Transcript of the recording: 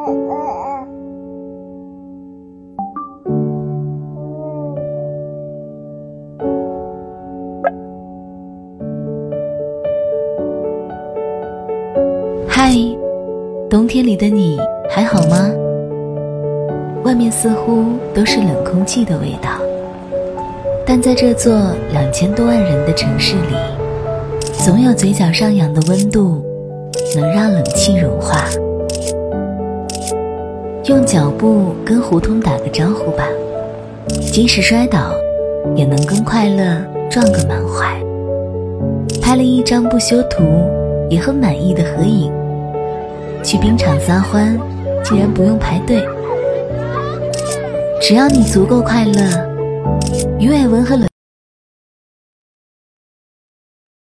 嗨，冬天里的你还好吗？外面似乎都是冷空气的味道，但在这座2000多万人的城市里，总有嘴角上扬的温度能让冷气融化。用脚步跟胡同打个招呼吧，即使摔倒也能跟快乐撞个满怀。拍了一张不修图也很满意的合影，去冰场撒欢竟然不用排队。只要你足够快乐，鱼尾纹和冷